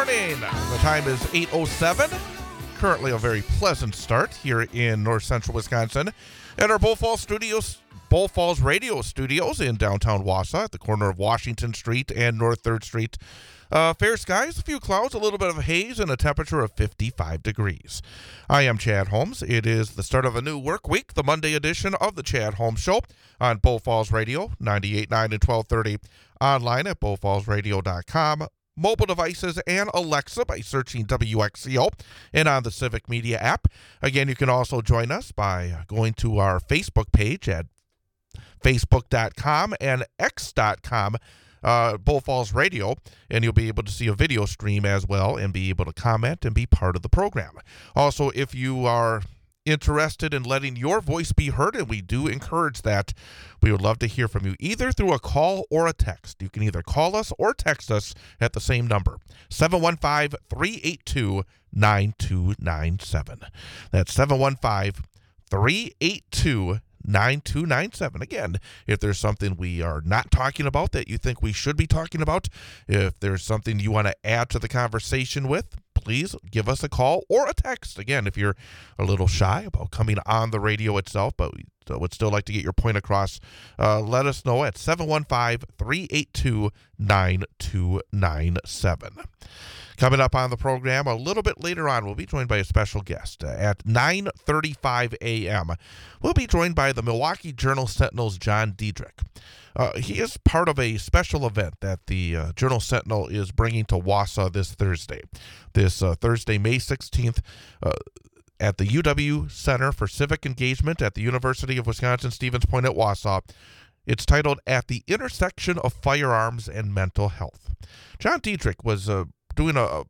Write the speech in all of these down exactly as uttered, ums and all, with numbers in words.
morning. The time is eight oh seven. Currently a very pleasant start here in north central Wisconsin at our Bull Falls Studios, Bull Falls Radio Studios in downtown Wausau at the corner of Washington Street and North third Street. Uh, fair skies, a few clouds, a little bit of haze, and a temperature of fifty-five degrees. I am Chad Holmes. It is the start of a new work week, the Monday edition of the Chad Holmes Show on Bull Falls Radio, ninety-eight point nine and twelve thirty, online at bull falls radio dot com. Mobile devices and Alexa by searching W X C O and on the Civic Media app. Again, you can also join us by going to our Facebook page at facebook dot com and x dot com, uh, Bull Falls Radio, and you'll be able to see a video stream as well and be able to comment and be part of the program. Also, if you are interested in letting your voice be heard, and we do encourage that, we would love to hear from you either through a call or a text. You can either call us or text us at the same number, seven one five, three eight two, nine two nine seven. That's seven one five, three eight two, nine two nine seven. Again, if there's something we are not talking about that you think we should be talking about, if there's something you want to add to the conversation with, please give us a call or a text. Again, if you're a little shy about coming on the radio itself, but we would still like to get your point across, uh, let us know at seven one five, three eight two, nine two nine seven. Coming up on the program a little bit later on, we'll be joined by a special guest. Uh, at nine thirty-five a.m., we'll be joined by the Milwaukee Journal-Sentinel's John Diedrich. Uh, he is part of a special event that the uh, Journal-Sentinel is bringing to Wausau this Thursday. This uh, Thursday, May sixteenth, uh, at the U W Center for Civic Engagement at the University of Wisconsin-Stevens Point at Wausau. It's titled At the Intersection of Firearms and Mental Health. John Diedrich was uh, doing a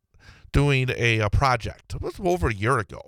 doing a, a project, it was over a year ago,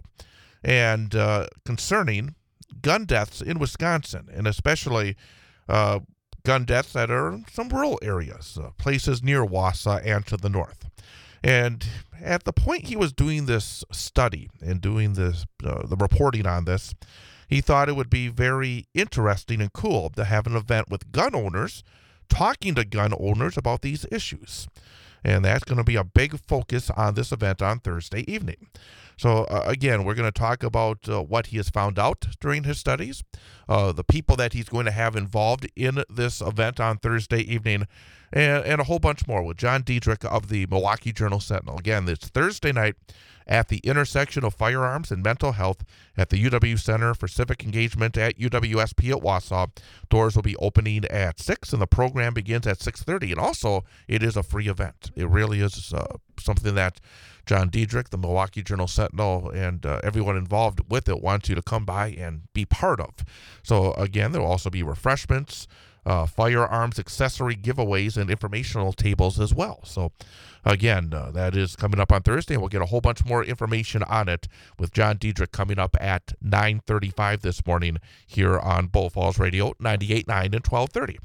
and uh, concerning gun deaths in Wisconsin, and especially uh, gun deaths that are in some rural areas, uh, places near Wausau and to the north. And at the point he was doing this study and doing this, uh, the reporting on this, he thought it would be very interesting and cool to have an event with gun owners talking to gun owners about these issues. And that's going to be a big focus on this event on Thursday evening. So, uh, again, we're going to talk about uh, what he has found out during his studies, uh, the people that he's going to have involved in this event on Thursday evening, and, and a whole bunch more with John Diedrich of the Milwaukee Journal-Sentinel. Again, it's Thursday night at the intersection of firearms and mental health at the U W Center for Civic Engagement at U W S P at Wausau. Doors will be opening at six, and the program begins at six thirty. And also, it is a free event. It really is uh, something that John Diedrich, the Milwaukee Journal-Sentinel, and uh, everyone involved with it wants you to come by and be part of. So, again, there will also be refreshments, uh, firearms, accessory giveaways, and informational tables as well. So, again, uh, that is coming up on Thursday, and we'll get a whole bunch more information on it with John Diedrich coming up at nine thirty-five this morning here on Bull Falls Radio, ninety-eight point nine and twelve thirty.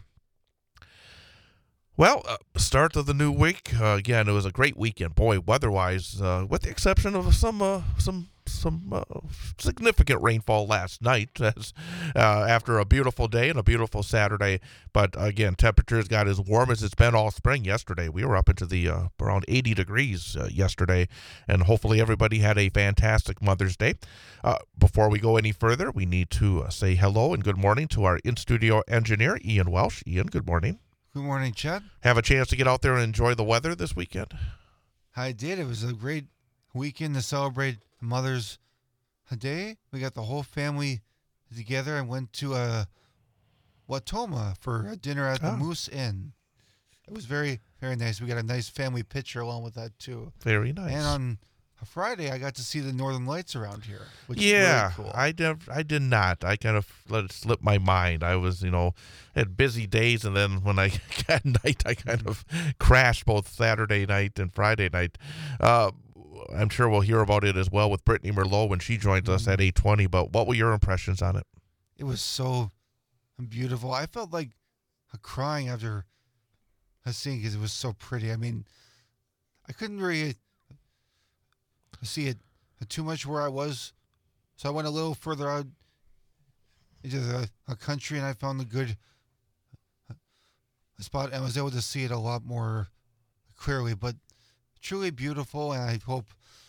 Well, uh, start of the new week. Uh, again, it was a great weekend. Boy, weather-wise, uh, with the exception of some uh, some some uh, significant rainfall last night, as, uh, after a beautiful day and a beautiful Saturday. But again, temperatures got as warm as it's been all spring yesterday. We were up into the uh, around eighty degrees uh, yesterday, and hopefully everybody had a fantastic Mother's Day. Uh, before we go any further, we need to uh, say hello and good morning to our in-studio engineer, Ian Welsh. Ian, good morning. Good morning, Chad. Have a chance to get out there and enjoy the weather this weekend? I did. It was a great weekend to celebrate Mother's Day. We got the whole family together and went to a Watoma for a dinner at the Oh. Moose Inn. It was very, very nice. We got a nice family picture along with that, too. Very nice. And on Friday, I got to see the Northern Lights around here, which yeah, is really cool. I did. I did not. I kind of let it slip my mind. I was, you know, had busy days, and then when I got night, I kind of crashed both Saturday night and Friday night. Uh, I'm sure we'll hear about it as well with Brittany Merlot when she joins us at eight twenty. But what were your impressions on it? It was so beautiful. I felt like crying after seeing it because it was so pretty. I mean, I couldn't really see it too much where I was, so I went a little further out into the a country, and I found a good spot and was able to see it a lot more clearly. But truly beautiful, and I hope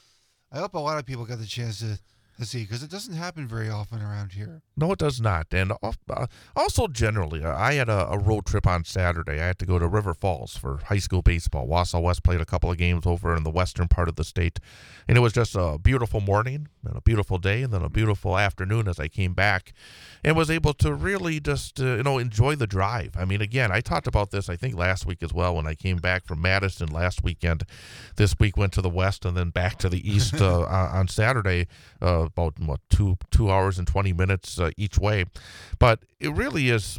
I hope a lot of people got the chance to, to see because it doesn't happen very often around here. No, it does not. And uh, also, generally, uh, I had a, a road trip on Saturday. I had to go to River Falls for high school baseball. Wausau West played a couple of games over in the western part of the state. And it was just a beautiful morning and a beautiful day and then a beautiful afternoon as I came back and was able to really just, uh, you know, enjoy the drive. I mean, again, I talked about this, I think, last week as well when I came back from Madison last weekend. This week went to the west and then back to the east uh, on Saturday, uh, about, what, two, two hours and twenty minutes uh, each way. But it really is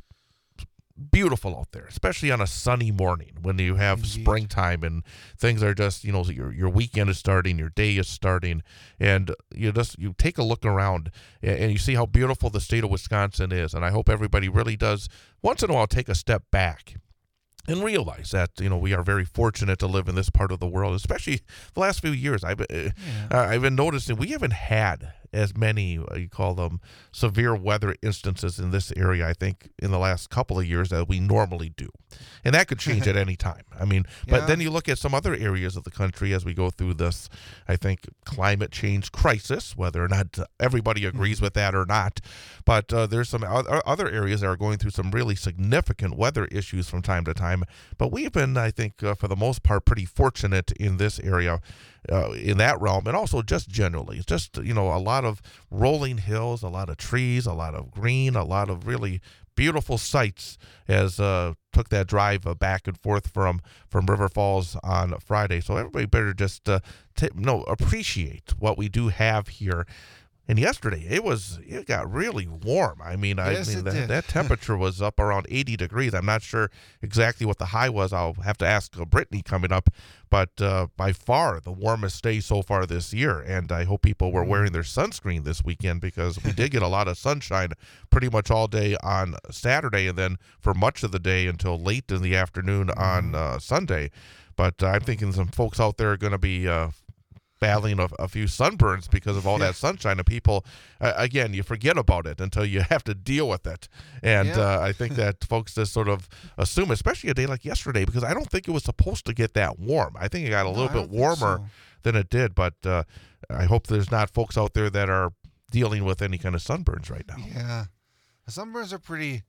beautiful out there, especially on a sunny morning when you have Indeed. springtime and things are just, you know, your your weekend is starting, your day is starting, and you just you take a look around and, and you see how beautiful the state of Wisconsin is. And I hope everybody really does once in a while take a step back and realize that, you know, we are very fortunate to live in this part of the world, especially the last few years. I've uh, Yeah. uh, I've been noticing we haven't had as many, uh, you call them, severe weather instances in this area, I think, in the last couple of years that we normally do. And that could change at any time. I mean, but Yeah. then you look at some other areas of the country as we go through this, I think, climate change crisis, whether or not everybody agrees with that or not. But uh, there's some o- other areas that are going through some really significant weather issues from time to time. But we've been, I think, uh, for the most part, pretty fortunate in this area. Uh, in that realm, and also just generally, it's just, you know, a lot of rolling hills, a lot of trees, a lot of green, a lot of really beautiful sights as uh, took that drive uh, back and forth from from River Falls on Friday. So everybody better just uh, t- no appreciate what we do have here. And yesterday, it was it got really warm. I mean, Yes, I mean it that, did. that temperature was up around eighty degrees. I'm not sure exactly what the high was. I'll have to ask uh, Brittany coming up. But uh, by far, the warmest day so far this year. And I hope people were wearing their sunscreen this weekend because we did get a lot of sunshine pretty much all day on Saturday and then for much of the day until late in the afternoon on uh, Sunday. But uh, I'm thinking some folks out there are going to be uh, battling a, a few sunburns because of all that sunshine, and people uh, again, you forget about it until you have to deal with it. And Yeah. uh, I think that folks just sort of assume, especially a day like yesterday, because I don't think it was supposed to get that warm. I think it got a No, little I bit don't think warmer so. than it did, but uh, I hope there's not folks out there that are dealing with any kind of sunburns right now. Yeah, the sunburns are pretty.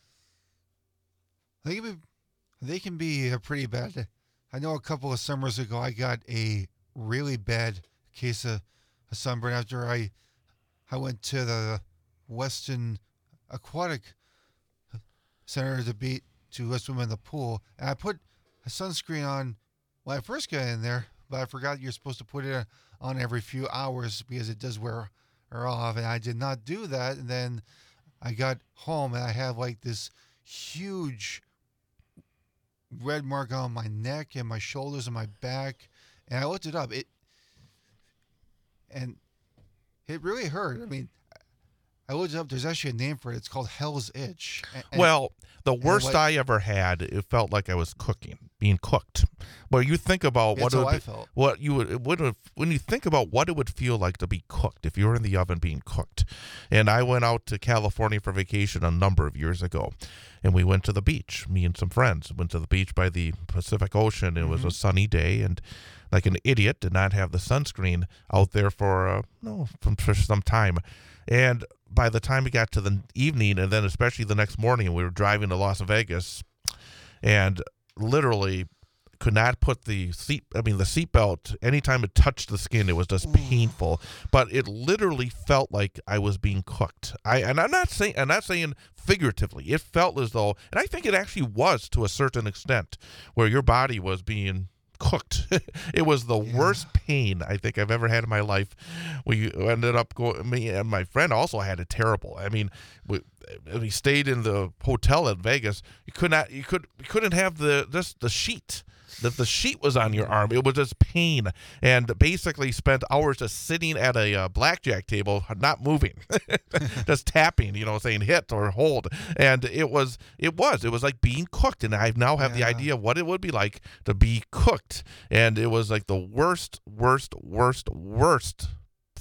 They can be, they can be uh, pretty bad. I know a couple of summers ago I got a really bad case of a sunburn after I, I went to the Weston Aquatic Center to be to swim in the pool, and I put a sunscreen on when I first got in there, but I forgot you're supposed to put it on every few hours because it does wear her off, and I did not do that. And then I got home and I have like this huge red mark on my neck and my shoulders and my back, and I looked it up. It and it really hurt. I mean, I looked it up. There's actually a name for it. It's called Hell's Itch. And- and- Well, the worst what- I ever had, it felt like I was cooking, being cooked. Where you think about what That's it how would I be, felt. what you would, it would have, when you think about what it would feel like to be cooked, if you were in the oven being cooked. And I went out to California for vacation a number of years ago, and we went to the beach. Me and some friends went to the beach by the Pacific Ocean. It was a sunny day, and like an idiot, did not have the sunscreen out there for uh, no from for some time. And by the time we got to the evening, and then especially the next morning, we were driving to Las Vegas, and literally could not put the seat. I mean, the seatbelt. Anytime it touched the skin, it was just painful. But it literally felt like I was being cooked. I and I'm not saying I'm not saying figuratively. It felt as though, and I think it actually was to a certain extent, where your body was being cooked. It was the Yeah. worst pain I think I've ever had in my life. We ended up going, me and my friend also had it terrible. I mean, we, we stayed in the hotel in Vegas. You could not, you could, you couldn't have the, just the sheet. That the sheet was on your arm. It was just pain, and basically spent hours just sitting at a uh, blackjack table, not moving, just tapping, you know, saying hit or hold. And it was, it was, it was like being cooked. And I now have the Yeah. idea of what it would be like to be cooked. And it was like the worst, worst, worst, worst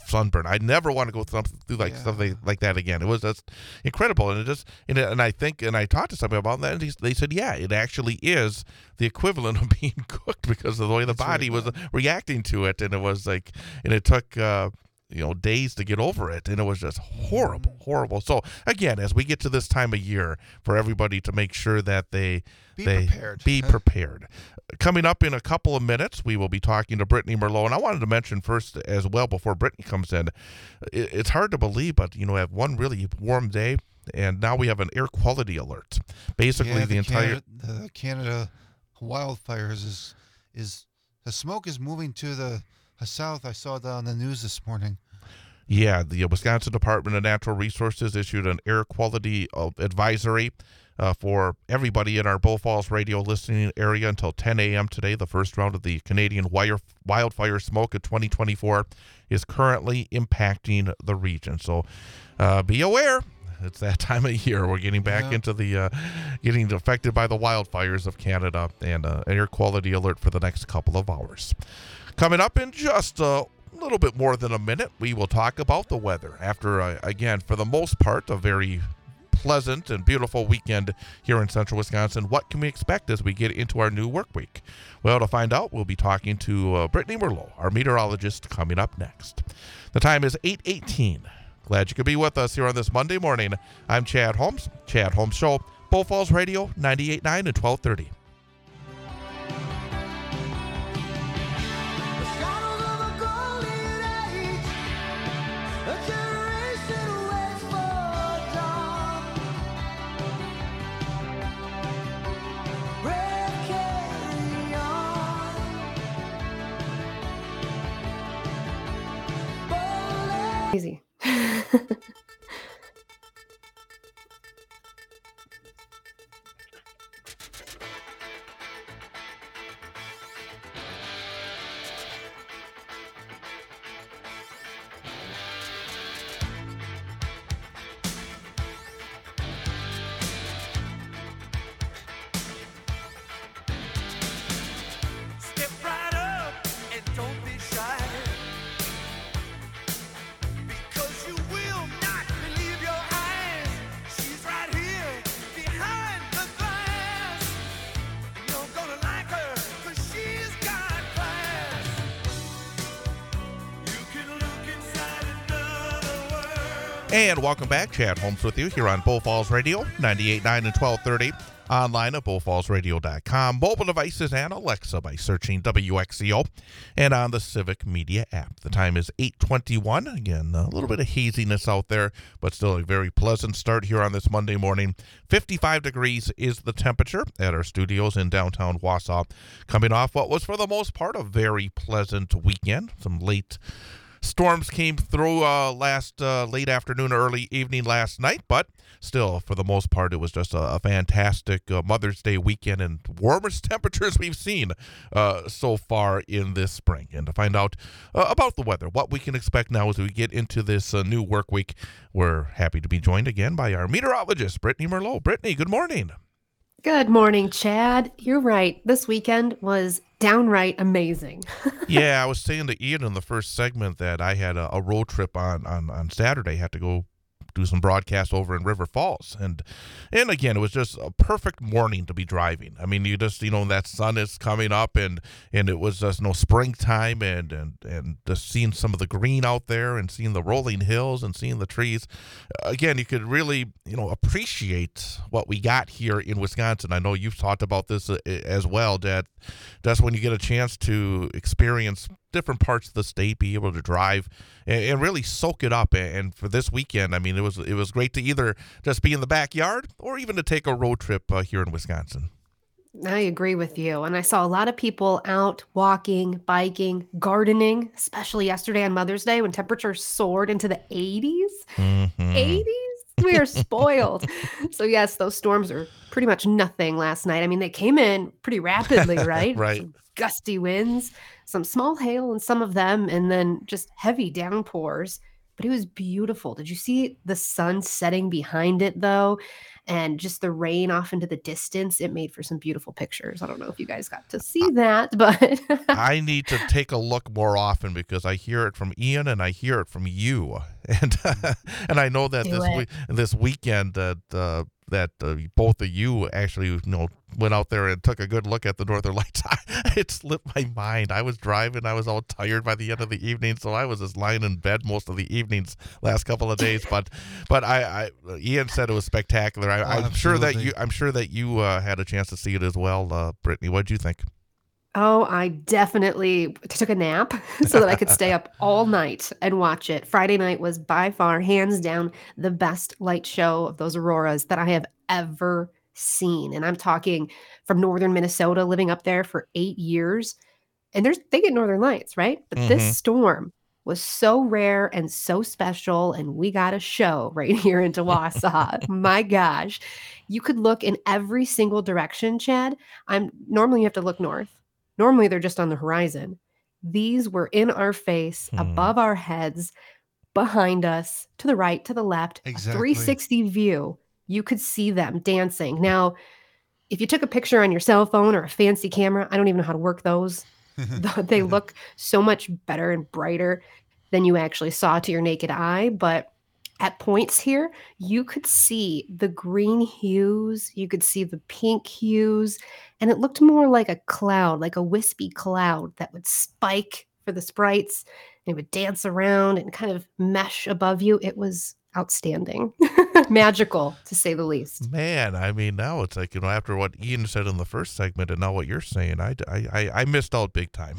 sunburn. I never want to go through, through like Yeah. something like that again. It was just incredible, and it just and, it, and I think and I talked to somebody about that, and they, they said, yeah, it actually is the equivalent of being cooked because of the way the That's body really was bad. reacting to it, and it was like, and it took. Uh, you know, days to get over it, and it was just horrible, horrible. So again, as we get to this time of year, for everybody to make sure that they Be they prepared. be prepared. Coming up in a couple of minutes, we will be talking to Brittany Merlot, and I wanted to mention first as well before Brittany comes in, it, it's hard to believe, but you know, we have one really warm day, and now we have an air quality alert. Basically, Yeah, the, entire Canada, the Canada wildfires is is the smoke is moving to the, the south. I saw that on the news this morning. Yeah, the Wisconsin Department of Natural Resources issued an air quality uh, advisory uh, for everybody in our Bull Falls radio listening area until ten a.m. today. The first round of the Canadian wire, wildfire smoke of twenty twenty-four is currently impacting the region. So uh, be aware. It's that time of year. We're getting back Yeah. into the uh, getting affected by the wildfires of Canada, and uh, an air quality alert for the next couple of hours. Coming up in just a little bit more than a minute, we will talk about the weather after, uh, again, for the most part, a very pleasant and beautiful weekend here in central Wisconsin. What can we expect as we get into our new work week? Well, to find out, we'll be talking to uh, Brittany Merlot, our meteorologist, coming up next. The time is eight eighteen. Glad you could be with us here on this Monday morning. I'm Chad Holmes, Chad Holmes Show, Bull Falls Radio, ninety-eight point nine and twelve thirty. Easy. Step right up and don't be shy, because you will not believe your eyes. She's right here behind the glass. You're gonna like her, 'cause she's got class. You can look inside another world. And welcome back. Chad Holmes with you here on Bull Falls Radio, ninety-eight point nine and twelve thirty. Online at bull falls radio dot com. Mobile devices and Alexa by searching W X C O. And on the Civic Media app. The time is eight twenty-one. Again, a little bit of haziness out there, but still a very pleasant start here on this Monday morning. fifty-five degrees is the temperature at our studios in downtown Wausau. Coming off what was, for the most part, a very pleasant weekend. Some late storms came through uh, last uh, late afternoon, early evening last night, but still, for the most part, it was just a, a fantastic uh, Mother's Day weekend and warmest temperatures we've seen uh, so far in this spring. And to find out uh, about the weather, what we can expect now as we get into this uh, new work week, we're happy to be joined again by our meteorologist, Brittany Merlot. Brittany, good morning. Good morning, Chad. You're right. This weekend was downright amazing. Yeah, I was saying to Ian in the first segment that I had a, a road trip on, on, on Saturday, had to go do some broadcasts over in River Falls. And and again, it was just a perfect morning to be driving. I mean, you just, you know, that sun is coming up, and and it was just, you know, springtime, and, and, and just seeing some of the green out there and seeing the rolling hills and seeing the trees. Again, you could really, you know, appreciate what we got here in Wisconsin. I know you've talked about this uh, as well, Dad. That's when you get a chance to experience different parts of the state, be able to drive and, and really soak it up. And for this weekend, I mean, it was it was great to either just be in the backyard or even to take a road trip uh, here in Wisconsin. I agree with you. And I saw a lot of people out walking, biking, gardening, especially yesterday on Mother's Day when temperatures soared into the eighties. Mm-hmm. eighties? We are spoiled. So, yes, those storms are pretty much nothing last night. I mean, they came in pretty rapidly, right? Right. Some gusty winds, some small hail in some of them, and then just heavy downpours but it was beautiful. Did you see the sun setting behind it though? And just the rain off into the distance, it made for some beautiful pictures. I don't know if you guys got to see that, but I need to take a look more often because I hear it from Ian and I hear it from you, and and I know that Do this it. week, this weekend that uh, that uh, both of you actually you know went out there and took a good look at the Northern Lights. It slipped my mind. I was driving. I was all tired by the end of the evening, so I was just lying in bed most of the evenings last couple of days. But but I, I Ian said it was spectacular. I, Oh, I'm sure that absolutely. you I'm sure that you uh, had a chance to see it as well, uh, Brittany. What did you think? oh, I definitely took a nap so that I could stay up all night and watch it. Friday night was by far, hands down, the best light show of those auroras that I have ever seen. And I'm talking from northern Minnesota, living up there for eight years. And there's they get northern lights, right? But this Mhm. storm was so rare and so special, and we got a show right here in Wausau. My gosh, you could look in every single direction, Chad. I'm normally you have to look north. Normally they're just on the horizon. These were in our face, Hmm. above our heads, behind us, to the right, to the left, Exactly. a three sixty view. You could see them dancing. Now, if you took a picture on your cell phone or a fancy camera, I don't even know how to work those. They look so much better and brighter than you actually saw to your naked eye. But at points here, you could see the green hues, you could see the pink hues, and it looked more like a cloud, like a wispy cloud that would spike for the sprites. And it would dance around and kind of mesh above you. It was outstanding, magical to say the least. Man, I mean, now it's like, you know, after what Ian said in the first segment and now what you're saying, I, I, I, I missed out big time.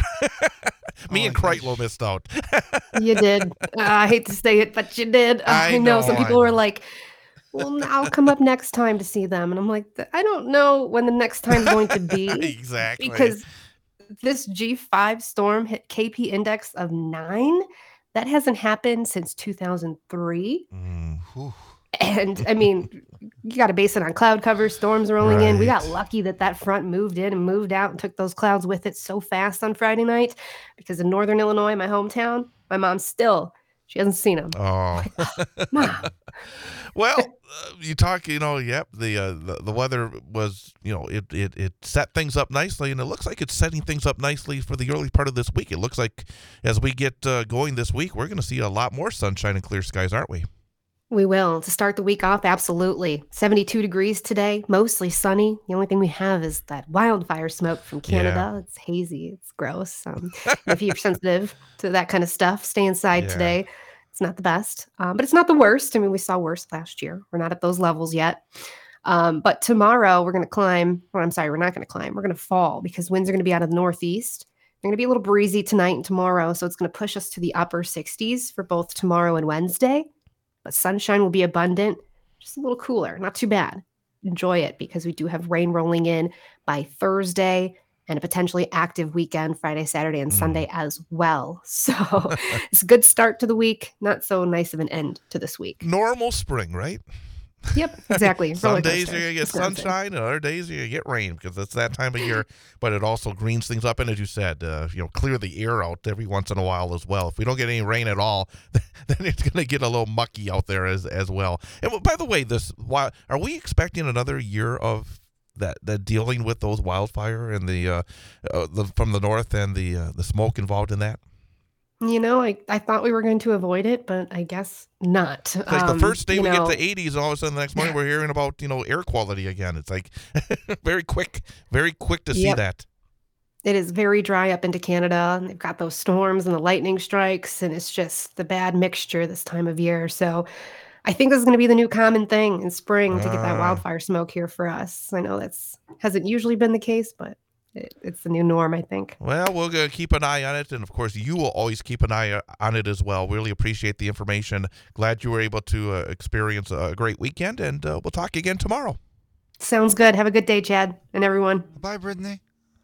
Me Oh, and I Kreitlow gosh. missed out. You did. Uh, I hate to say it, but you did. Uh, I I, know. Some know, I people were know. like, well, I'll come up next time to see them. And I'm like, I don't know when the next time's going to be. Exactly. Because this G five storm hit K P index of nine. That hasn't happened since two thousand three. Mm, Whew. And I mean, you got to base it on cloud cover, storms rolling in. We got Right. lucky that that front moved in and moved out and took those clouds with it so fast on Friday night because in northern Illinois, my hometown, my mom still, she hasn't seen them. oh. Mom, Well, uh, you talk, you know, yep, the, uh, the the weather was, you know, it, it, it set things up nicely, and it looks like it's setting things up nicely for the early part of this week. It looks like as we get uh, going this week, we're going to see a lot more sunshine and clear skies, aren't we? we will. To start the week off, absolutely. seventy-two degrees today, mostly sunny. The only thing we have is that wildfire smoke from Canada. It's hazy. It's gross. Um, if you're sensitive to that kind of stuff, stay inside Yeah. today. It's not the best, um, but it's not the worst. I mean, we saw worse last year. We're not at those levels yet. Um, but tomorrow we're going to climb. Well, I'm sorry, we're not going to climb. We're going to fall because winds are going to be out of the northeast. They're going to be a little breezy tonight and tomorrow. So it's going to push us to the upper sixties for both tomorrow and Wednesday. But sunshine will be abundant, just a little cooler. Not too bad. Enjoy it because we do have rain rolling in by Thursday and a potentially active weekend, Friday, Saturday, and Mm. Sunday as well. So it's a good start to the week. Not so nice of an end to this week. Normal spring, right? Yep, exactly. Some Roller days coaster. you're going to get Wisconsin. sunshine, and other days you're going to get rain because it's that time of year. But it also greens things up. And as you said, uh, you know, clear the air out every once in a while as well. If we don't get any rain at all, then it's going to get a little mucky out there as as well. And by the way, this why are we expecting another year of that that dealing with those wildfire and the uh, uh the from the north and the uh, the smoke involved in that? You know, I, I thought we were going to avoid it, but I guess not. It's like Um, the first day you we know, get to eighties, and all of a sudden the next morning we're hearing about, you know, air quality again. It's like very quick, very quick to see Yep. that. It is very dry up into Canada, and they've got those storms and the lightning strikes, and it's just the bad mixture this time of year. So I think this is going to be the new common thing in spring to get that Ah. wildfire smoke here for us. I know that's hasn't usually been the case, but it, it's the new norm, I think. Well, we're going to keep an eye on it. And, of course, you will always keep an eye uh, on it as well. Really appreciate the information. Glad you were able to uh, experience a great weekend. And uh, we'll talk again tomorrow. Sounds good. Have a good day, Chad, and everyone. Bye, Brittany.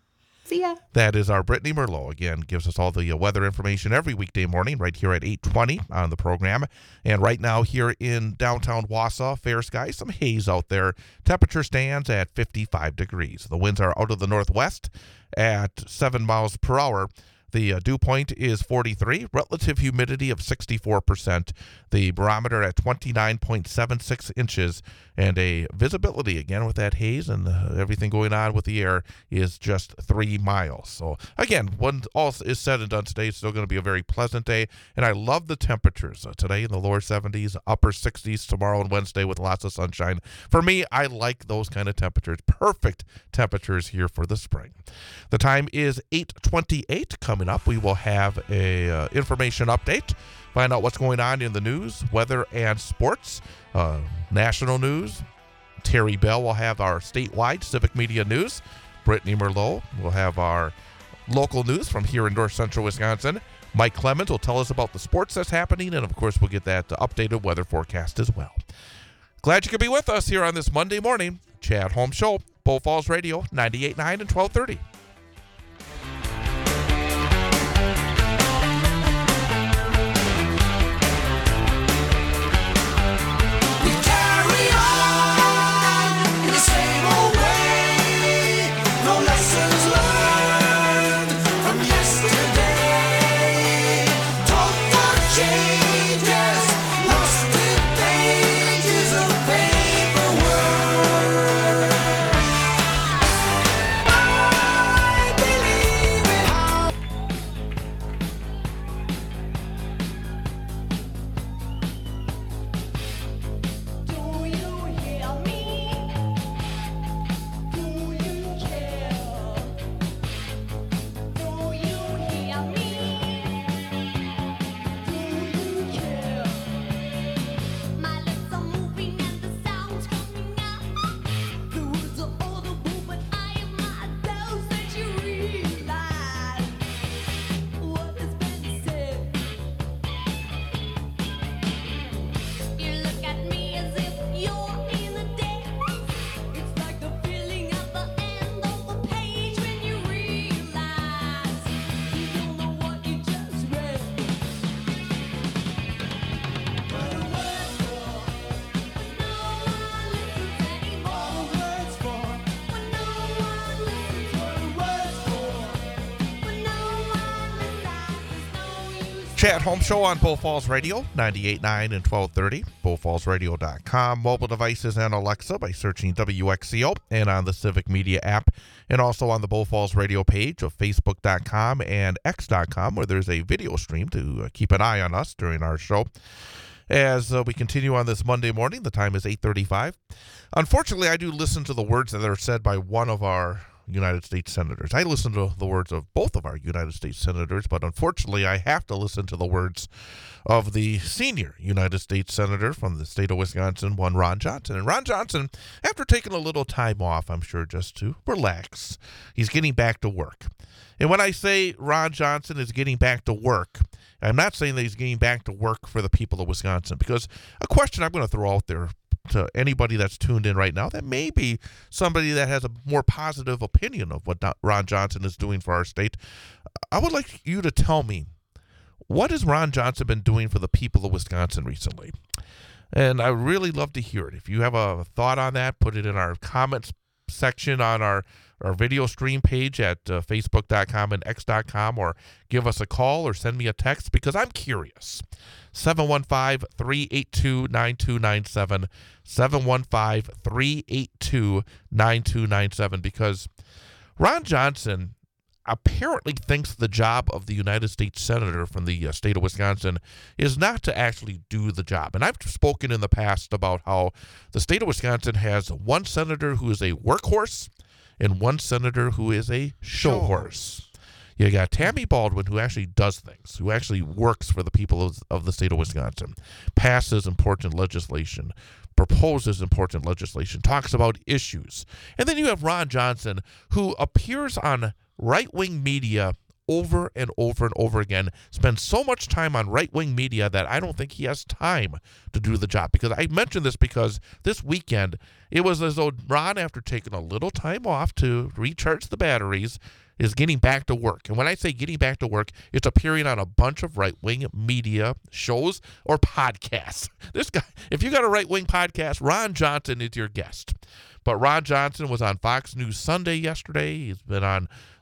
See ya. That is our Brittany Merlot. Again, gives us all the uh, weather information every weekday morning right here at eight twenty on the program. And right now here in downtown Wausau, fair skies, some haze out there. Temperature stands at fifty-five degrees. The winds are out of the northwest at seven miles per hour. The uh, dew point is forty-three, relative humidity of sixty-four percent, the barometer at twenty-nine point seven six inches, and a visibility, again, with that haze and uh, everything going on with the air, is just three miles. So, again, when all is said and done today, it's still going to be a very pleasant day, and I love the temperatures. Uh, today in the lower seventies, upper sixties tomorrow and Wednesday with lots of sunshine. For me, I like those kind of temperatures. Perfect temperatures here for the spring. The time is eight twenty-eight. Coming up, we will have a uh, information update, find out what's going on in the news, weather, and sports. Uh, national news. Terry Bell will have our statewide civic media news. Brittany Merlot will have our local news from here in north central Wisconsin. Mike Clemens will tell us about the sports that's happening, and of course we'll get that updated weather forecast as well. Glad you could be with us here on this Monday morning. Chad Holmes Show, Bow Falls Radio, ninety-eight point nine and twelve thirty. We carry on in the same old way. No lessons learned from yesterday. Total changes, lost in pages of paperwork. I believe in how. Do you hear me? Do you care? Do you hear me? Do you care? My lips are moving and the sound's coming out. The words are audible, but I am not those that you realize. What has been said? You look at me as if you're in the dance. It's like the feeling at the end of the page when you realize you don't know what you just read. What a word for when no one listens anymore. Words for when no one listens. What a word for when no one listens. There's no use. Chad Holmes Show on Bow Falls Radio, ninety-eight point nine and twelve thirty, bow falls radio dot com, mobile devices and Alexa by searching W X C O, and on the Civic Media app, and also on the Bow Falls Radio page of facebook dot com and x dot com, where there's a video stream to uh, keep an eye on us during our show. As uh, we continue on this Monday morning, the time is eight thirty-five. Unfortunately, I do listen to the words that are said by one of our United States senators. I listen to the words of both of our United States senators, but unfortunately, I have to listen to the words of the senior United States senator from the state of Wisconsin, one Ron Johnson. And Ron Johnson, after taking a little time off, I'm sure just to relax, he's getting back to work. And when I say Ron Johnson is getting back to work, I'm not saying that he's getting back to work for the people of Wisconsin, because a question I'm going to throw out there to anybody that's tuned in right now that may be somebody that has a more positive opinion of what Ron Johnson is doing for our state, I would like you to tell me, what has Ron Johnson been doing for the people of Wisconsin recently? And I really love to hear it. If you have a thought on that, put it in our comments section on our, our video stream page at uh, facebook dot com and x dot com, or give us a call or send me a text, because I'm curious. seven one five, three eight two, nine two nine seven, seven one five, three eight two, nine two nine seven, because Ron Johnson apparently thinks the job of the United States Senator from the uh, state of Wisconsin is not to actually do the job. And I've spoken in the past about how the state of Wisconsin has one senator who is a workhorse and one senator who is a show horse. You got Tammy Baldwin, who actually does things, who actually works for the people of, of the state of Wisconsin, passes important legislation, proposes important legislation, talks about issues. And then you have Ron Johnson, who appears on right-wing media over and over and over again, spends so much time on right-wing media that I don't think he has time to do the job. Because I mentioned this because this weekend, it was as though Ron, after taking a little time off to recharge the batteries, is getting back to work. And when I say getting back to work, it's appearing on a bunch of right-wing media shows or podcasts. This guy, if you got a right-wing podcast, Ron Johnson is your guest. But Ron Johnson was on Fox News Sunday yesterday. He's been on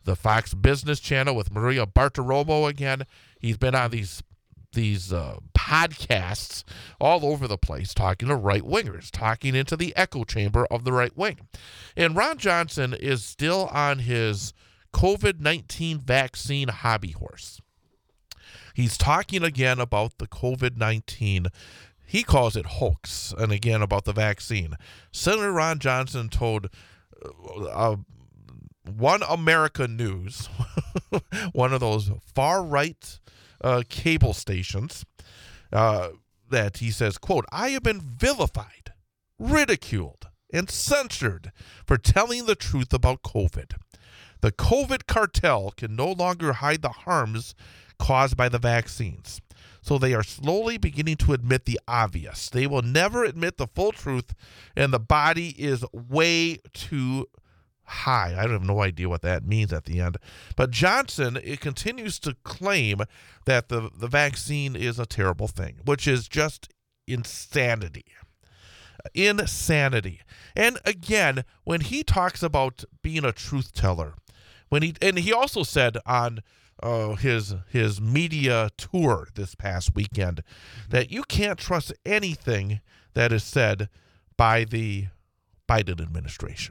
the Fox Business Channel with Maria Bartiromo again. He's been on these these uh, podcasts all over the place talking to right-wingers, talking into the echo chamber of the right wing. And Ron Johnson is still on his COVID nineteen vaccine hobby horse. He's talking again about the COVID nineteen, he calls it hoax, and again about the vaccine. Senator Ron Johnson told uh, One America News, one of those far-right uh, cable stations, uh, that he says, quote, "I have been vilified, ridiculed, and censored for telling the truth about COVID. The COVID cartel can no longer hide the harms caused by the vaccines. So they are slowly beginning to admit the obvious. They will never admit the full truth, and the body is way too high." I have no idea what that means at the end. But Johnson, it continues to claim that the, the vaccine is a terrible thing, which is just insanity. Insanity. And again, when he talks about being a truth teller, when he and he also said on uh, his his media tour this past weekend that you can't trust anything that is said by the Biden administration.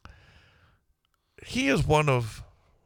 He is one of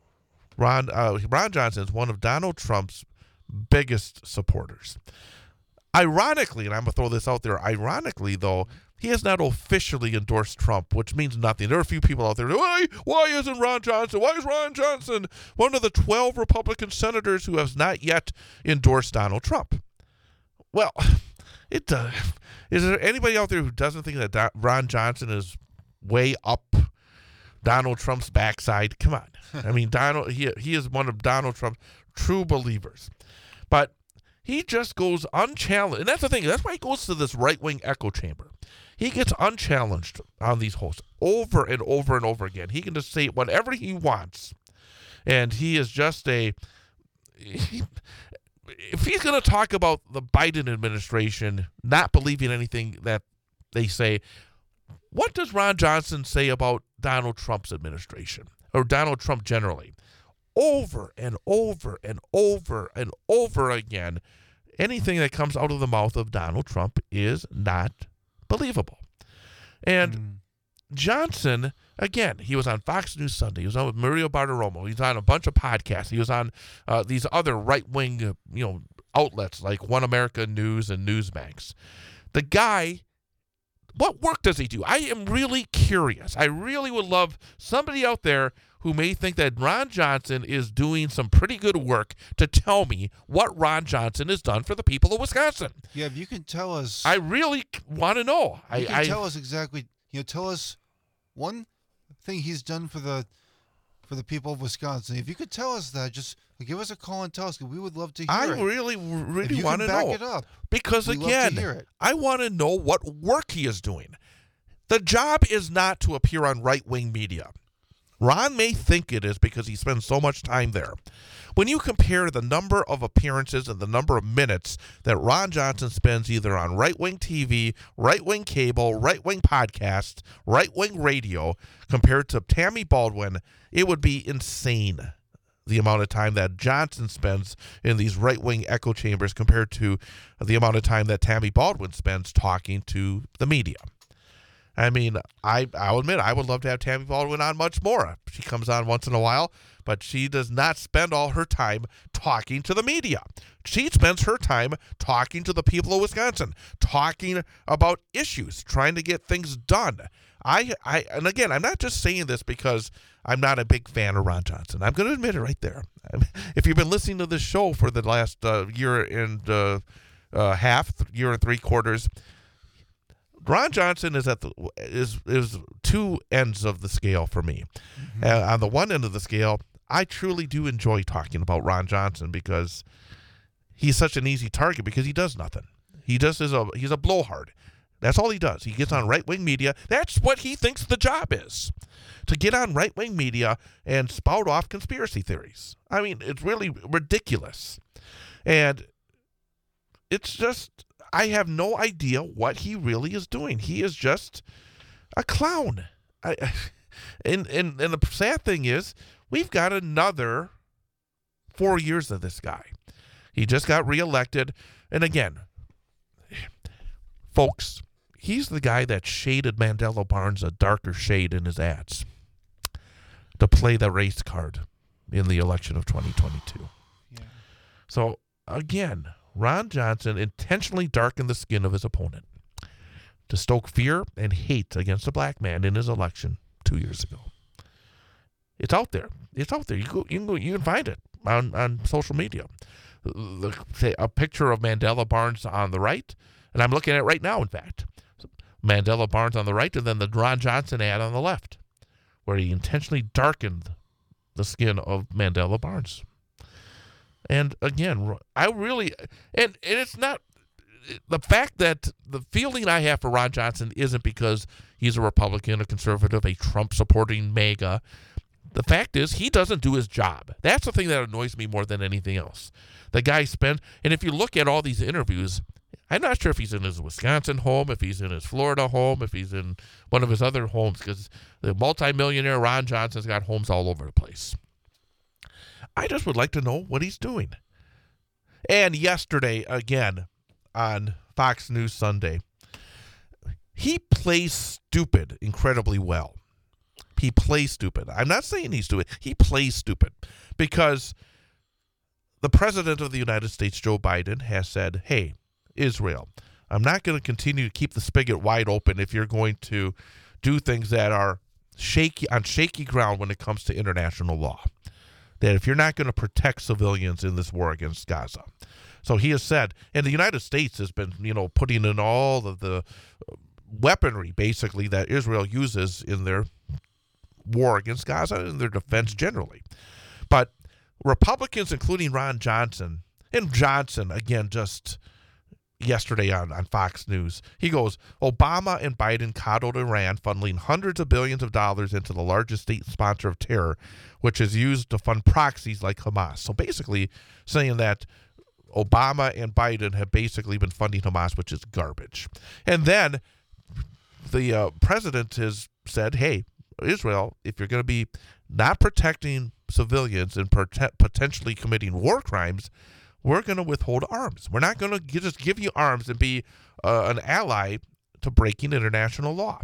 Ron uh, Ron Johnson is one of Donald Trump's biggest supporters. Ironically, and I'm going to throw this out there, ironically, though, he has not officially endorsed Trump, which means nothing. There are a few people out there, why, why isn't Ron Johnson, why is Ron Johnson one of the twelve Republican senators who has not yet endorsed Donald Trump? Well, it uh, is there anybody out there who doesn't think that Don, Ron Johnson is way up Donald Trump's backside? Come on. I mean, Donald he he is one of Donald Trump's true believers. But he just goes unchallenged. And that's the thing. That's why he goes to this right-wing echo chamber. He gets unchallenged on these hosts over and over and over again. He can just say whatever he wants. And he is just a... He, if he's going to talk about the Biden administration not believing anything that they say, what does Ron Johnson say about Donald Trump's administration? Or Donald Trump generally? Over and over and over and over again, anything that comes out of the mouth of Donald Trump is not believable. And Mm. Johnson, again, he was on Fox News Sunday. He was on with Maria Bartiromo. He's on a bunch of podcasts. He was on uh, these other right-wing, uh, you know, outlets like One America News and Newsmax. The guy, what work does he do? I am really curious. I really would love somebody out there who may think that Ron Johnson is doing some pretty good work to tell me what Ron Johnson has done for the people of Wisconsin. Yeah, if you can tell us, I really want to know. you I, can I tell us exactly. You know, tell us one thing he's done for the for the people of Wisconsin. If you could tell us that, just give us a call and tell us. 'Cause we would love to hear I it. really, If really you want can to back know. it up, Because we'd love to again, hear it. I want to know what work he is doing. The job is not to appear on right-wing media. Ron may think it is because he spends so much time there. When you compare the number of appearances and the number of minutes that Ron Johnson spends either on right-wing T V, right-wing cable, right-wing podcast, right-wing radio, compared to Tammy Baldwin, it would be insane the amount of time that Johnson spends in these right-wing echo chambers compared to the amount of time that Tammy Baldwin spends talking to the media. I mean, I, I'll admit, I would love to have Tammy Baldwin on much more. She comes on once in a while, but she does not spend all her time talking to the media. She spends her time talking to the people of Wisconsin, talking about issues, trying to get things done. I, I, and again, I'm not just saying this because I'm not a big fan of Ron Johnson. I'm going to admit it right there. If you've been listening to this show for the last uh, year and uh, uh, half, year and three quarters, Ron Johnson is at the is is two ends of the scale for me. Mm-hmm. Uh, on the one end of the scale, I truly do enjoy talking about Ron Johnson because he's such an easy target because he does nothing. He just is a he's a blowhard. That's all he does. He gets on right-wing media. That's what he thinks the job is, to get on right-wing media and spout off conspiracy theories. I mean, it's really ridiculous. And it's just, I have no idea what he really is doing. He is just a clown. I, and, and, and the sad thing is, we've got another four years of this guy. He just got reelected. And again, folks, he's the guy that shaded Mandela Barnes a darker shade in his ads to play the race card in the election of twenty twenty-two. Yeah. So, again, Ron Johnson intentionally darkened the skin of his opponent to stoke fear and hate against a black man in his election two years ago. It's out there. It's out there. You go, you can go, you can find it on, on social media. The, say a picture of Mandela Barnes on the right, and I'm looking at it right now, in fact. Mandela Barnes on the right, and then the Ron Johnson ad on the left, where he intentionally darkened the skin of Mandela Barnes. And again, I really, and, and it's not, the fact that the feeling I have for Ron Johnson isn't because he's a Republican, a conservative, a Trump-supporting MAGA. The fact is, he doesn't do his job. That's the thing that annoys me more than anything else. The guy spent, and if you look at all these interviews, I'm not sure if he's in his Wisconsin home, if he's in his Florida home, if he's in one of his other homes, because the multimillionaire Ron Johnson's got homes all over the place. I just would like to know what he's doing. And yesterday, again, on Fox News Sunday, he plays stupid incredibly well. He plays stupid. I'm not saying he's stupid. He plays stupid because the president of the United States, Joe Biden, has said, hey, Israel, I'm not going to continue to keep the spigot wide open if you're going to do things that are shaky on shaky ground when it comes to international law. That if you're not going to protect civilians in this war against Gaza. So he has said, and the United States has been, you know, putting in all of the weaponry, basically, that Israel uses in their war against Gaza and their defense generally. But Republicans, including Ron Johnson, and Johnson, again, just yesterday on, on Fox News, he goes, Obama and Biden coddled Iran, funneling hundreds of billions of dollars into the largest state sponsor of terror, which is used to fund proxies like Hamas. So basically saying that Obama and Biden have basically been funding Hamas, which is garbage. And then the uh, president has said, hey, Israel, if you're going to be not protecting civilians and prote- potentially committing war crimes, we're going to withhold arms. We're not going to just give you arms and be uh, an ally to breaking international law.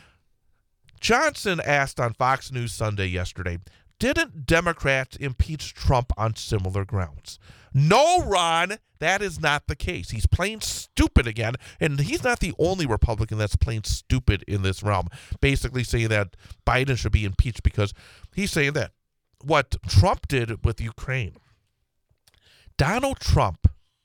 Johnson asked on Fox News Sunday yesterday, didn't Democrats impeach Trump on similar grounds? No, Ron, that is not the case. He's playing stupid again, and he's not the only Republican that's playing stupid in this realm, basically saying that Biden should be impeached because he's saying that what Trump did with Ukraine, Donald Trump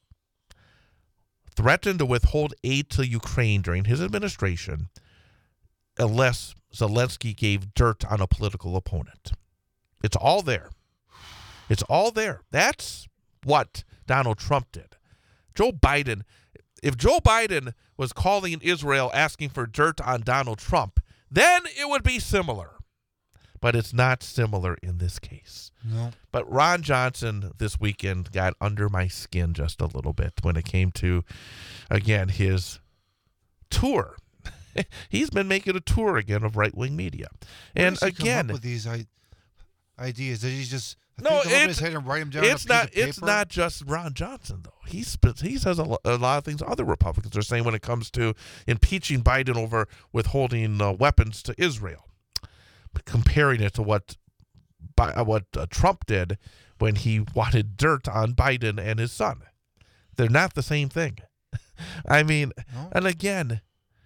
threatened to withhold aid to Ukraine during his administration unless Zelensky gave dirt on a political opponent. It's all there. It's all there. That's what Donald Trump did. Joe Biden, if Joe Biden was calling Israel asking for dirt on Donald Trump, then it would be similar. But it's not similar in this case. No. But Ron Johnson this weekend got under my skin just a little bit when it came to, again, his tour. He's been making a tour again of right-wing media. Where And does he come again, up with these I- ideas? Did he just No, think of them in it- his head and write them down on a it's piece not of paper? it's not just Ron Johnson, though. He's, he says a, lo- a lot of things other Republicans are saying when it comes to impeaching Biden over withholding uh, weapons to Israel, comparing it to what uh, what uh, Trump did when he wanted dirt on Biden and his son. They're not the same thing. I mean, No? and again,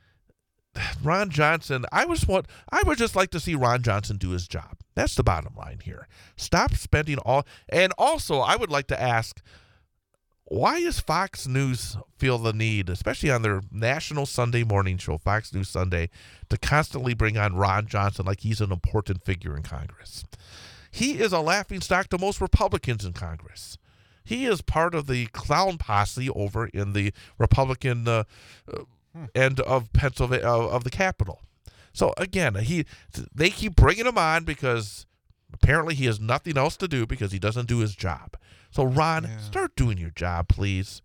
Ron Johnson, I was what I would just like to see Ron Johnson do his job. That's the bottom line here. Stop spending all, and also I would like to ask, why does Fox News feel the need, especially on their national Sunday morning show, Fox News Sunday, to constantly bring on Ron Johnson like he's an important figure in Congress? He is a laughingstock to most Republicans in Congress. He is part of the clown posse over in the Republican uh, uh, end of Pennsylvania, uh, of the Capitol. So again, he they keep bringing him on because apparently he has nothing else to do because he doesn't do his job. So Ron, Yeah. start doing your job, please.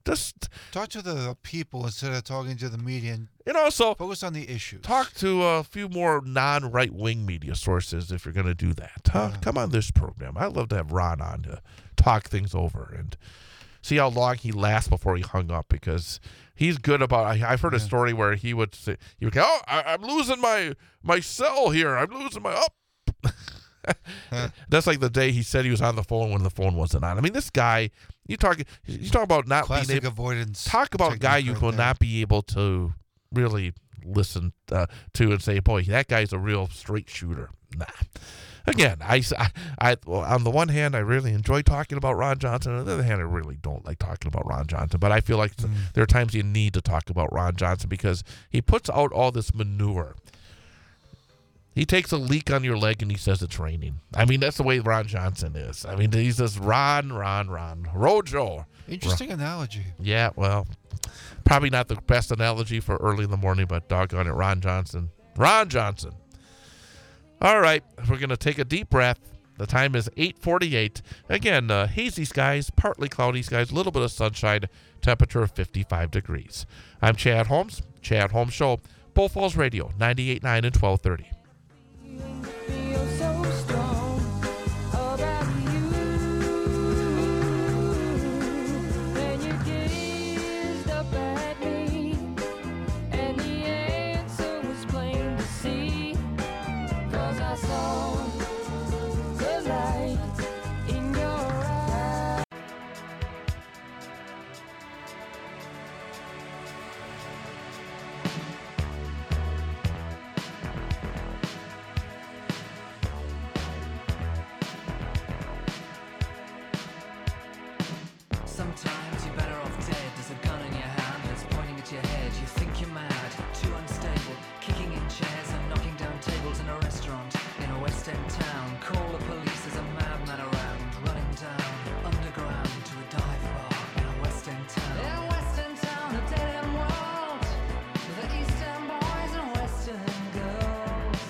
Just, Talk to the people instead of talking to the media, and and also focus on the issues. talk to a few more non-right wing media sources if you're going to do that. Huh? Yeah. Come on this program. I'd love to have Ron on to talk things over and see how long he lasts before he hung up, because he's good about. I, I've heard a Yeah. story where he would say, he would go, "Oh, I, I'm losing my my cell here. I'm losing my up." That's like the day he said he was on the phone when the phone wasn't on. I mean, this guy, you talk, you talk about not Classic being able. avoidance. Talk about a guy you technique will right there. not be able to really listen uh, to and say, boy, that guy's a real straight shooter. Nah. Again, I, s- I- I- well, on the one hand, I really enjoy talking about Ron Johnson. On the other hand, I really don't like talking about Ron Johnson. But I feel like Mm. there are times you need to talk about Ron Johnson because he puts out all this manure. He takes a leak on your leg and he says it's raining. I mean, that's the way Ron Johnson is. I mean, he says, Ron, Ron, Ron. Rojo. Interesting analogy. Yeah, well, probably not the best analogy for early in the morning, but doggone it, Ron Johnson. Ron Johnson. All right, we're going to take a deep breath. The time is eight forty-eight. Again, uh, hazy skies, partly cloudy skies, a little bit of sunshine, temperature of fifty-five degrees. I'm Chad Holmes, Chad Holmes Show, Bull Falls Radio, ninety-eight point nine and twelve thirty. Feel so strong about you, and you gazed up at me, and the answer was plain to see, 'cause I saw the light in your eyes. Sometimes you're better off dead. There's a gun in your hand that's pointing at your head. You think you're mad, too unstable, kicking in chairs and knocking down tables in a restaurant in a West End town. Call the police, there's a madman around, running down underground to a dive bar in a West End town. In a West End town, a dead end world, the East End boys and West End girls.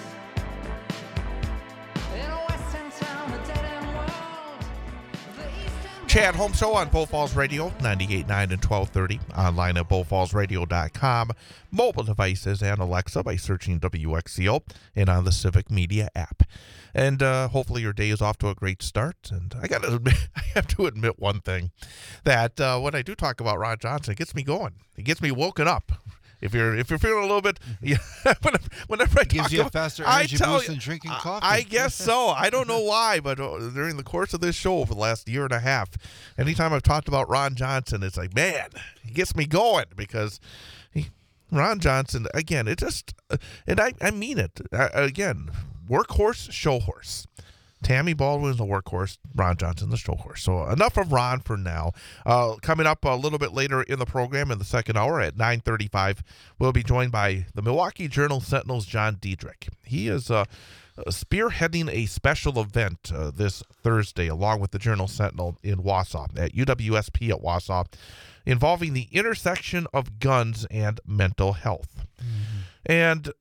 In a West End town, a dead end world, the East End Chad Holmes Show on Bull Falls Radio, ninety-eight point nine and twelve thirty. Online at bull falls radio dot com. Mobile devices and Alexa by searching W X C O and on the Civic Media app. And uh, hopefully your day is off to a great start. And I got to admit, I have to admit one thing, that uh, when I do talk about Ron Johnson, it gets me going. It gets me woken up. If you're if you're feeling a little bit, yeah, whenever, whenever I Gives talk you a about, faster I energy tell boost you, than drinking I- coffee. I guess so. I don't know why, but uh, during the course of this show over the last year and a half, anytime I've talked about Ron Johnson, it's like, man, he gets me going because he, Ron Johnson, again, it just, uh, and I, I mean it, uh, again, workhorse, show horse. Tammy Baldwin's a workhorse, Ron Johnson's the show horse. So enough of Ron for now. Uh, coming up a little bit later in the program in the second hour at nine thirty-five, we'll be joined by the Milwaukee Journal-Sentinel's John Diedrich. He is uh, spearheading a special event uh, this Thursday along with the Journal-Sentinel in Wausau at U W S P at Wausau involving the intersection of guns and mental health. And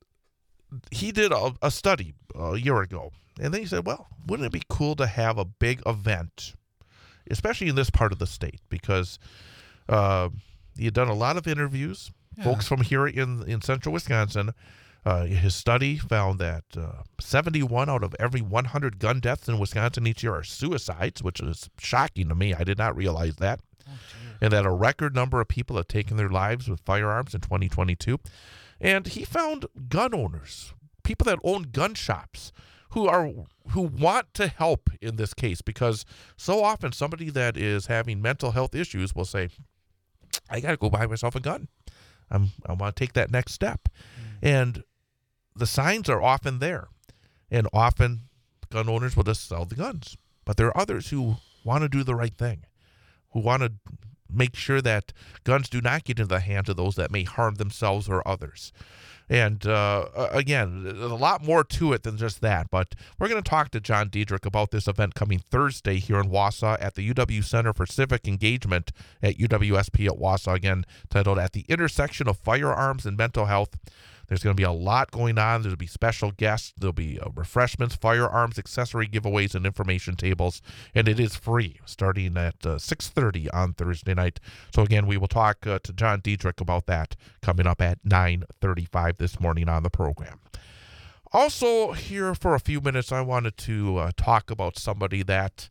he did a, a study a year ago. And then he said, well, wouldn't it be cool to have a big event, especially in this part of the state? Because uh, he had done a lot of interviews, Yeah. folks from here in, in central Wisconsin. Uh, his study found that uh, seventy-one out of every one hundred gun deaths in Wisconsin each year are suicides, which is shocking to me. I did not realize that. And that a record number of people have taken their lives with firearms in twenty twenty-two. And he found gun owners, people that own gun shops, who are who want to help in this case, because so often somebody that is having mental health issues will say, I got to go buy myself a gun. I'm, I want to take that next step. And the signs are often there. And often gun owners will just sell the guns. But there are others who want to do the right thing, who want to make sure that guns do not get into the hands of those that may harm themselves or others. And uh, again, there's a lot more to it than just that. But we're going to talk to John Diedrich about this event coming Thursday here in Wausau at the U W Center for Civic Engagement at U W S P at Wausau, again, titled At the Intersection of Firearms and Mental Health. There's going to be a lot going on. There'll be special guests. There'll be uh, refreshments, firearms, accessory giveaways, and information tables. And it is free, starting at uh, six thirty on Thursday night. So, again, we will talk uh, to John Diedrich about that coming up at nine thirty-five this morning on the program. Also, here for a few minutes, I wanted to uh, talk about somebody that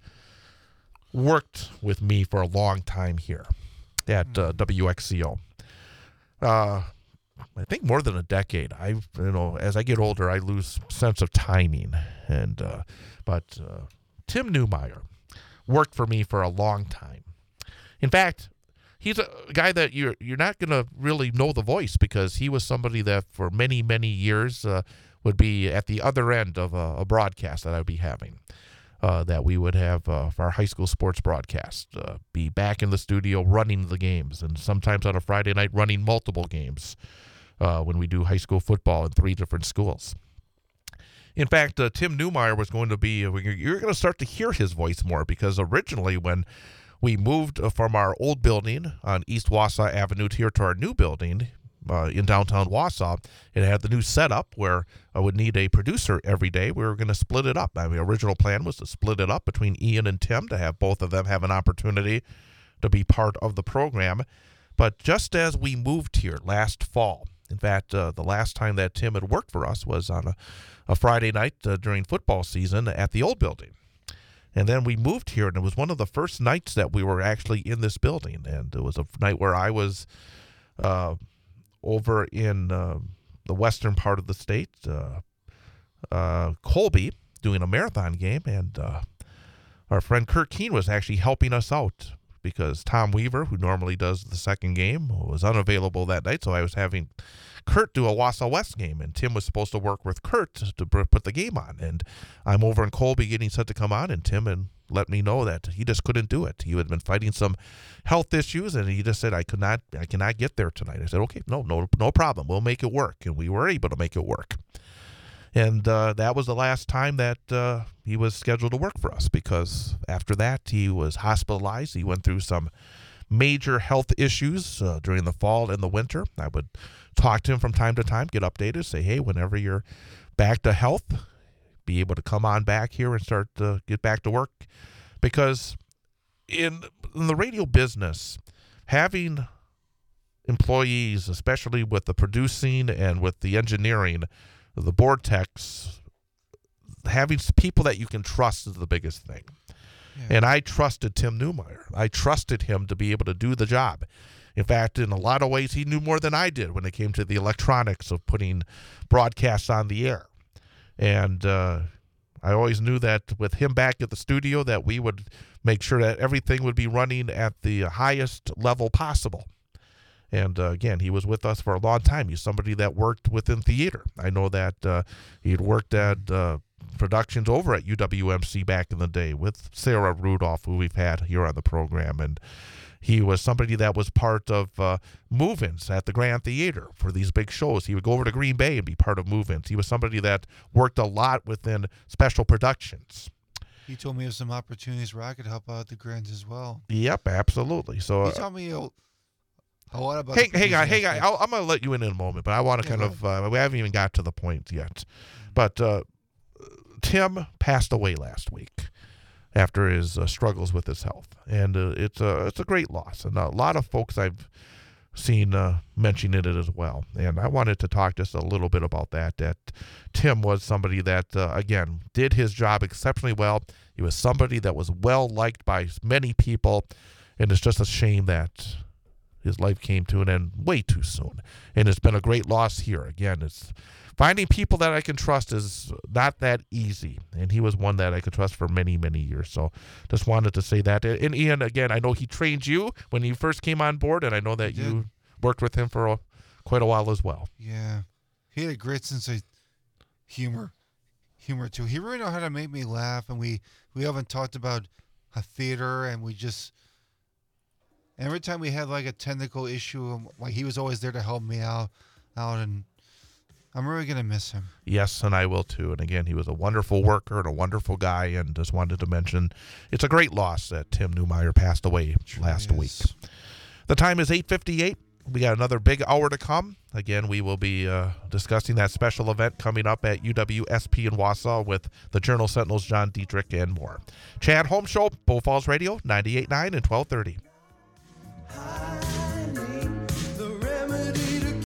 worked with me for a long time here at uh, W X C O. Uh, I think more than a decade. I, you know, as I get older, I lose sense of timing. And uh, but uh, Tim Newmeyer worked for me for a long time. In fact, he's a guy that you're you're not gonna really know the voice, because he was somebody that for many many years uh, would be at the other end of a, a broadcast that I'd be having. Uh, that we would have uh, for our high school sports broadcast, uh, be back in the studio running the games, and sometimes on a Friday night running multiple games uh, when we do high school football in three different schools. In fact, uh, Tim Newmeyer was going to be, uh, you're going to start to hear his voice more, because originally when we moved uh, from our old building on East Wausau Avenue here to our new building, Uh, in downtown Wausau, it had the new setup where I would need a producer every day. We were going to split it up. I mean, the original plan was to split it up between Ian and Tim, to have both of them have an opportunity to be part of the program. But just as we moved here last fall, in fact, uh, the last time that Tim had worked for us was on a, a Friday night uh, during football season at the old building. And then we moved here, and it was one of the first nights that we were actually in this building. And it was a night where I was uh, over in uh, the western part of the state, uh, uh, Colby, doing a marathon game, and uh, our friend Kurt Keene was actually helping us out, because Tom Weaver, who normally does the second game, was unavailable that night, so I was having Kurt do a Wausau West game, and Tim was supposed to work with Kurt to put the game on, and I'm over in Colby getting set to come on, and Tim and let me know that he just couldn't do it. He had been fighting some health issues, and he just said, I could not, I cannot get there tonight. I said, okay, no, no, no problem. We'll make it work. And we were able to make it work. And uh, that was the last time that uh, he was scheduled to work for us, because after that, he was hospitalized. He went through some major health issues uh, during the fall and the winter. I would talk to him from time to time, get updated, say, hey, whenever you're back to health, be able to come on back here and start to get back to work. Because in, in the radio business, having employees, especially with the producing and with the engineering, the board techs, having people that you can trust is the biggest thing. Yeah. And I trusted Tim Newmeyer. I trusted him to be able to do the job. In fact, in a lot of ways, he knew more than I did when it came to the electronics of putting broadcasts on the air. And uh, I always knew that with him back at the studio, that we would make sure that everything would be running at the highest level possible. And uh, again, he was with us for a long time. He's somebody that worked within theater. I know that uh, he had worked at uh, productions over at U W M C back in the day with Sarah Rudolph, who we've had here on the program. And he was somebody that was part of uh, move-ins at the Grand Theater for these big shows. He would go over to Green Bay and be part of move-ins. He was somebody that worked a lot within special productions. He told me of some opportunities where I could help out the Grands as well. Yep, absolutely. So He uh, told me a, a lot about. Hang, the hang on, producing hang on. aspect. I'll, I'm going to let you in in a moment, but I want to Yeah, kind go of, uh, we haven't even got to the point yet. But uh, Tim passed away last week after his uh, struggles with his health. And uh, it's, a, it's a great loss. And a lot of folks I've seen uh, mention it as well. And I wanted to talk just a little bit about that, that Tim was somebody that, uh, again, did his job exceptionally well. He was somebody that was well-liked by many people. And it's just a shame that his life came to an end way too soon. And it's been a great loss here. Again, it's finding people that I can trust is not that easy. And he was one that I could trust for many, many years. So just wanted to say that. And Ian, again, I know he trained you when he first came on board, and I know that He you did. worked with him for a, quite a while as well. Yeah, he had a great sense of humor, humor too. He really knew how to make me laugh, and we we haven't talked about a theater, and we just every time we had like a technical issue, like he was always there to help me out, out, and I'm really gonna miss him. Yes, and I will too. And again, he was a wonderful worker and a wonderful guy, and just wanted to mention it's a great loss that Tim Newmeyer passed away Truly last is. week. The time is eight fifty-eight. We got another big hour to come. Again, we will be uh, discussing that special event coming up at U W S P in Wausau with the Journal Sentinel's John Dietrich and more. Chad Holmes Show, Bull Falls Radio, ninety-eight point nine and twelve thirty.